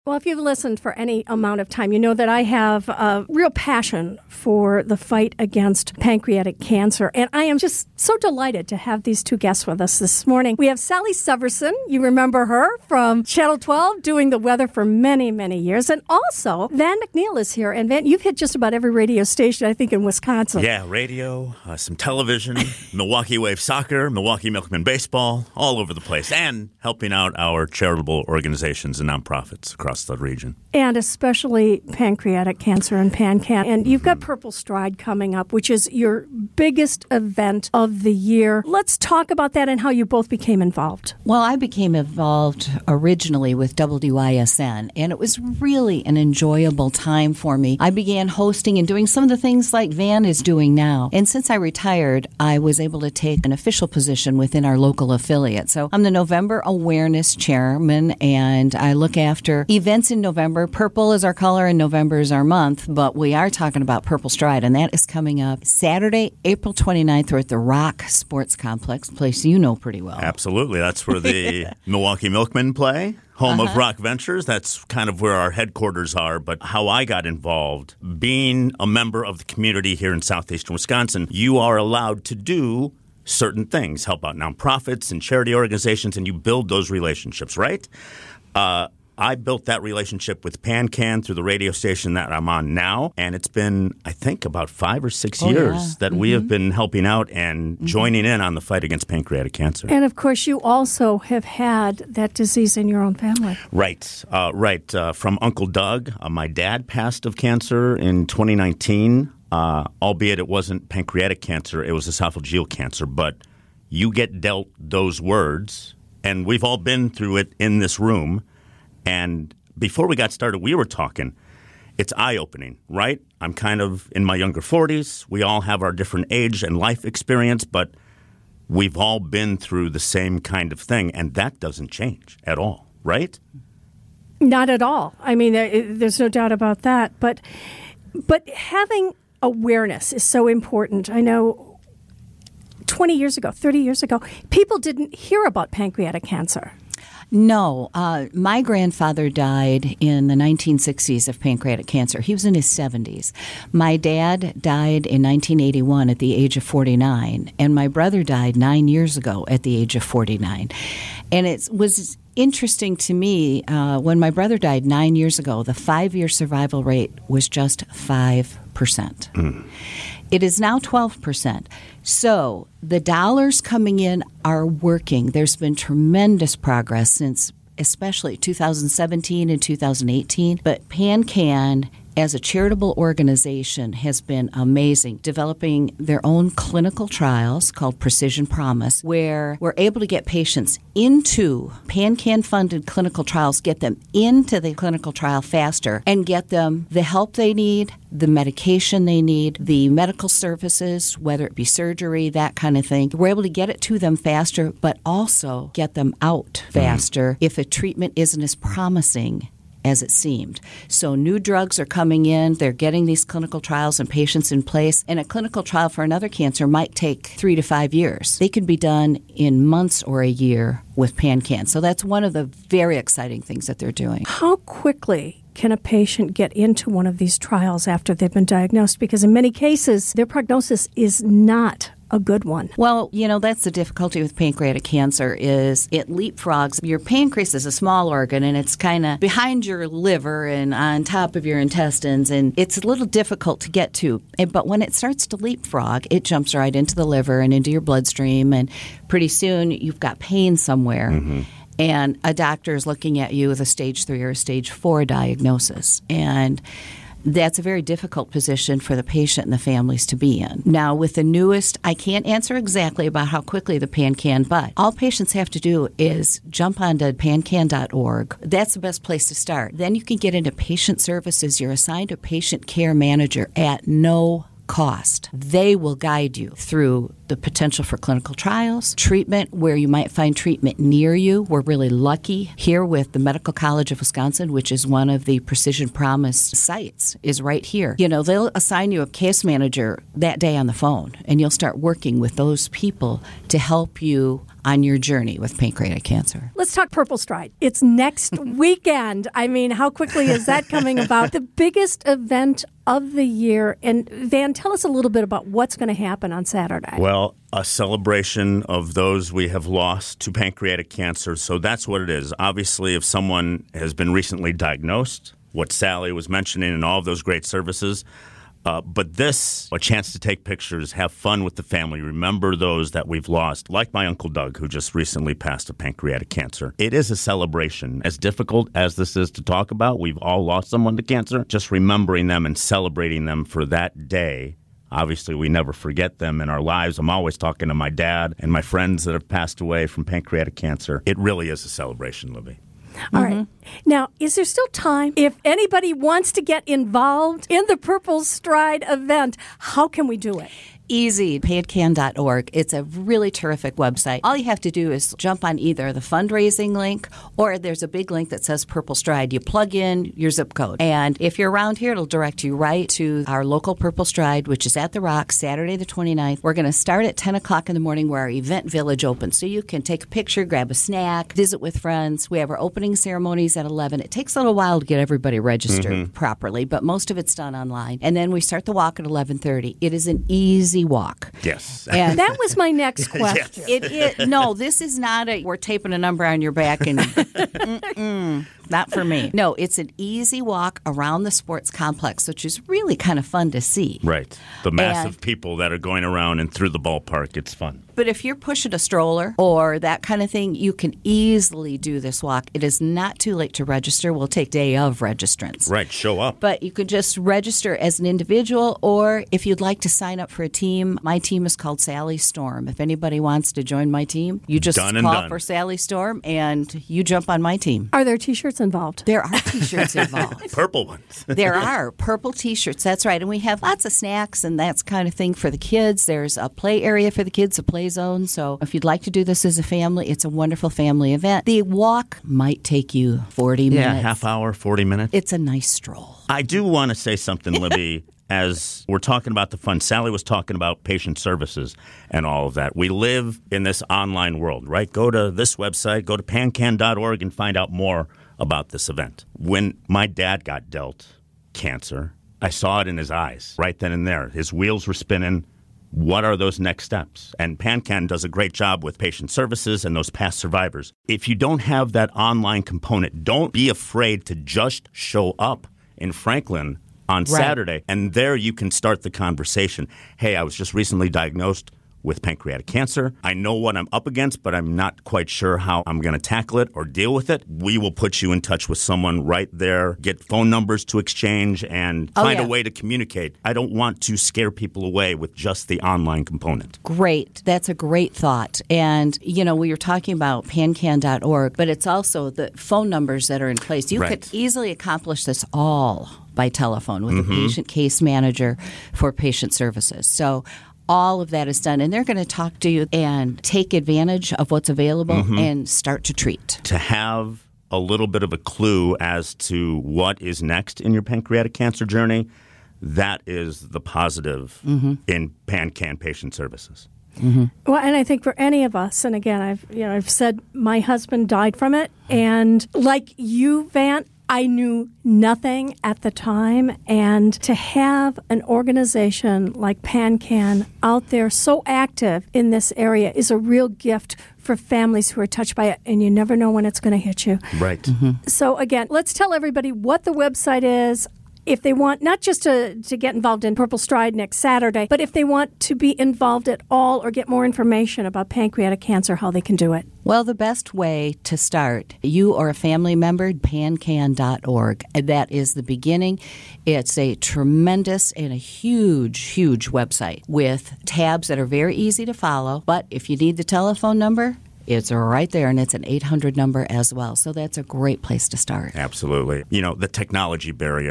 Well, if you've listened for any amount of time, you know that I have a real passion for the fight against pancreatic cancer. And I am just so delighted to have these two guests with us this morning. We have Sally Severson. You remember her from Channel 12 doing the weather for many, many years. And also, Van McNeil is here. And Van, you've hit just about every radio station, I think, in Wisconsin. Yeah, radio, some television, Milwaukee Wave Soccer, Milwaukee Milkmen Baseball, all over the place. And helping out our charitable organizations and nonprofits across the region. And especially pancreatic cancer and PanCan. And you've got Purple Stride coming up, which is your biggest event of the year. Let's talk about that and how you both became involved. Well, I became involved originally with WYSN, and it was really an enjoyable time for me. I began hosting and doing some of the things like Van is doing now. And since I retired, I was able to take an official position within our local affiliate. So I'm the November Awareness Chairman, and I look after events in November. Purple is our color and November is our month, but we are talking about Purple Stride, and that is coming up Saturday, April 29th. We're at the Rock Sports Complex, a place you know pretty well. Absolutely. That's where the Milwaukee Milkmen play. Home of Rock Ventures. That's kind of where our headquarters are. But how I got involved, being a member of the community here in southeastern Wisconsin, you are allowed to do certain things, help out nonprofits and charity organizations, and you build those relationships, right? I built that relationship with PanCan through the radio station that I'm on now, and it's been, I think, about 5 or 6 years that we have been helping out and joining in on the fight against pancreatic cancer. And, of course, you also have had that disease in your own family. Right. From Uncle Doug. My dad passed of cancer in 2019, albeit it wasn't pancreatic cancer, it was esophageal cancer. But you get dealt those words, and we've all been through it in this room. And before we got started, we were talking. It's eye-opening, right? I'm kind of in my younger 40s. We all have our different age and life experience, but we've all been through the same kind of thing, and that doesn't change at all, right? Not at all. I mean, there's no doubt about that. But having awareness is so important. I know 20 years ago, 30 years ago, people didn't hear about pancreatic cancer. No. My grandfather died in the 1960s of pancreatic cancer. He was in his 70s. My dad died in 1981 at the age of 49, and my brother died 9 years ago at the age of 49. And it was interesting to me, when my brother died 9 years ago, the 5-year survival rate was just 5%. It is now 12%. So the dollars coming in are working. There's been tremendous progress since especially 2017 and 2018. But PanCan, as a charitable organization, has been amazing, developing their own clinical trials called Precision Promise, where we're able to get patients into PanCan-funded clinical trials, get them into the clinical trial faster, and get them the help they need, the medication they need, the medical services, whether it be surgery, that kind of thing. We're able to get it to them faster, but also get them out faster if a treatment isn't as promising as it seemed. So new drugs are coming in. They're getting these clinical trials and patients in place. And a clinical trial for another cancer might take 3 to 5 years. They could be done in months or a year with PanCan. So that's one of the very exciting things that they're doing. How quickly can a patient get into one of these trials after they've been diagnosed? Because in many cases, their prognosis is not a good one. Well, that's the difficulty with pancreatic cancer is it leapfrogs. Your pancreas is a small organ, and it's kind of behind your liver and on top of your intestines, and it's a little difficult to get to. But when it starts to leapfrog, it jumps right into the liver and into your bloodstream, and pretty soon you've got pain somewhere. And a doctor is looking at you with a stage 3 or a stage 4 diagnosis. And that's a very difficult position for the patient and the families to be in. Now, with the newest, I can't answer exactly about how quickly the PanCan, but all patients have to do is jump onto pancan.org. That's the best place to start. Then you can get into patient services. You're assigned a patient care manager at no cost. They will guide you through the potential for clinical trials, treatment where you might find treatment near you. We're really lucky here with the Medical College of Wisconsin, which is one of the Precision Promise sites, is right here. They'll assign you a case manager that day on the phone, and you'll start working with those people to help you on your journey with pancreatic cancer. Let's talk Purple Stride. It's next weekend. I mean, how quickly is that coming about? The biggest event of the year. And Van, tell us a little bit about what's going to happen on Saturday. Well, a celebration of those we have lost to pancreatic cancer. So that's what it is. Obviously, if someone has been recently diagnosed, what Sally was mentioning and all of those great services, but this, a chance to take pictures, have fun with the family, remember those that we've lost, like my Uncle Doug, who just recently passed of pancreatic cancer. It is a celebration. As difficult as this is to talk about, we've all lost someone to cancer. Just remembering them and celebrating them for that day. Obviously, we never forget them in our lives. I'm always talking to my dad and my friends that have passed away from pancreatic cancer. It really is a celebration, Libby. All right. Now, is there still time? If anybody wants to get involved in the Purple Stride event, how can we do it? Easy, pancan.org. It's a really terrific website. All you have to do is jump on either the fundraising link or there's a big link that says Purple Stride. You plug in your zip code. And if you're around here, it'll direct you right to our local Purple Stride, which is at the Rock, Saturday the 29th. We're going to start at 10 o'clock in the morning where our event village opens. So you can take a picture, grab a snack, visit with friends. We have our opening ceremonies at 11. It takes a little while to get everybody registered properly, but most of it's done online. And then we start the walk at 11:30. It is an easy walk. Yes. And that was my next question. No, this is not we're taping a number on your back and not for me. No, it's an easy walk around the sports complex, which is really kind of fun to see. Right. The massive people that are going around and through the ballpark. It's fun. But if you're pushing a stroller or that kind of thing, you can easily do this walk. It is not too late to register. We'll take day of registrants. Right. Show up. But you could just register as an individual, or if you'd like to sign up for a team, my team is called Sally Storm. If anybody wants to join my team, you just call for Sally Storm and you jump on my team. Are there T-shirts involved? There are T-shirts involved. Purple ones. There are purple T-shirts. That's right. And we have lots of snacks and that kind of thing for the kids. There's a play area for the kids, a play zone. So if you'd like to do this as a family, it's a wonderful family event. The walk might take you 40 minutes. Yeah, half hour, 40 minutes. It's a nice stroll. I do want to say something, Libby. As we're talking about the fun, Sally was talking about patient services and all of that. We live in this online world, right? Go to this website, go to pancan.org and find out more about this event. When my dad got dealt cancer, I saw it in his eyes right then and there. His wheels were spinning. What are those next steps? And PanCan does a great job with patient services and those past survivors. If you don't have that online component, don't be afraid to just show up in Franklin on Saturday. And there you can start the conversation. Hey, I was just recently diagnosed with pancreatic cancer. I know what I'm up against, but I'm not quite sure how I'm going to tackle it or deal with it. We will put you in touch with someone right there, get phone numbers to exchange, and find a way to communicate. I don't want to scare people away with just the online component. Great. That's a great thought. And, you know, we were talking about pancan.org, but it's also the phone numbers that are in place. You could easily accomplish this all by telephone with a patient case manager for patient services. So all of that is done, and they're going to talk to you and take advantage of what's available and start to treat. To have a little bit of a clue as to what is next in your pancreatic cancer journey, that is the positive in PanCan patient services. Well, and I think for any of us, and again, I've said my husband died from it, and like you, Van, I knew nothing at the time, and to have an organization like PanCan out there so active in this area is a real gift for families who are touched by it, and you never know when it's going to hit you. Right. So again, let's tell everybody what the website is. If they want not just to get involved in Purple Stride next Saturday, but if they want to be involved at all or get more information about pancreatic cancer, how they can do it. Well, the best way to start, you or a family member, pancan.org. That is the beginning. It's a tremendous and a huge, huge website with tabs that are very easy to follow. But if you need the telephone number, it's right there, and it's an 800 number as well. So that's a great place to start. Absolutely. You know, the technology barrier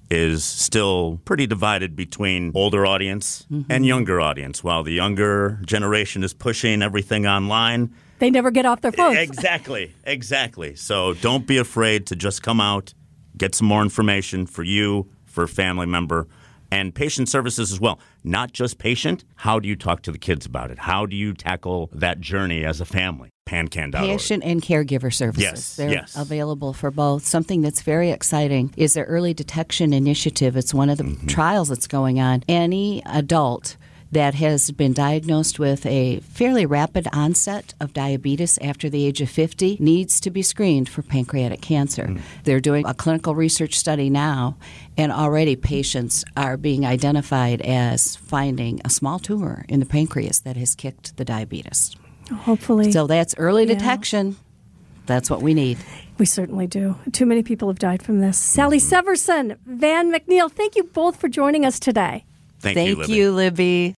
is still pretty divided between older audience and younger audience. While the younger generation is pushing everything online, they never get off their phones. Exactly. So don't be afraid to just come out, get some more information for you, for a family member, and patient services as well. Not just patient. How do you talk to the kids about it? How do you tackle that journey as a family? PanCan.org. Patient and caregiver services. Yes, They're yes. available for both. Something that's very exciting is their early detection initiative. It's one of the trials that's going on. Any adult that has been diagnosed with a fairly rapid onset of diabetes after the age of 50 needs to be screened for pancreatic cancer. They're doing a clinical research study now, and already patients are being identified as finding a small tumor in the pancreas that has kicked the diabetes. Hopefully. So that's early detection. That's what we need. We certainly do. Too many people have died from this. Sally Severson, Van McNeil, thank you both for joining us today. Thank you, Libby. Thank you, Libby.